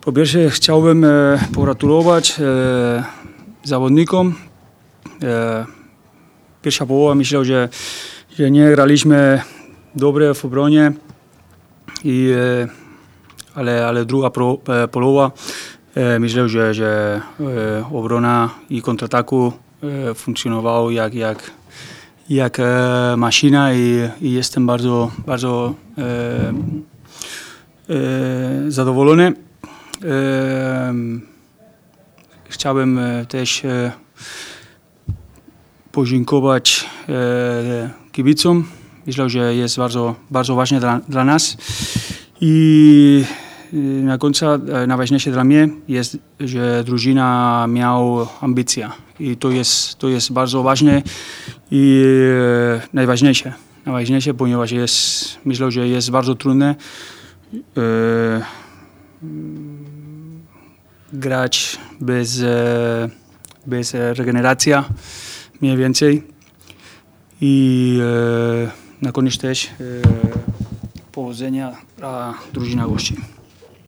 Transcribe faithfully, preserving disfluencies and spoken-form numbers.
Po pierwsze chciałbym e, pogratulować e, zawodnikom. E, pierwsza połowa myślę, że, że nie graliśmy dobrze w obronie, i, e, ale, ale druga pro, e, połowa e, myślę, że, że e, obrona i kontrataku e, funkcjonowało jak, jak, jak e, maszyna i, i jestem bardzo, bardzo e, e, zadowolony. E, chciałbym też e, podziękować e, kibicom. Myślę, że jest bardzo, bardzo ważne dla, dla nas. I na końcu najważniejsze dla mnie jest, że drużyna miała ambicje. I to jest, to jest bardzo ważne i e, najważniejsze. Najważniejsze, ponieważ jest, myślę, że jest bardzo trudne e, grać bez, e, bez regeneracji mniej więcej. I e, na koniec też e, powodzenia dla drużyny gości.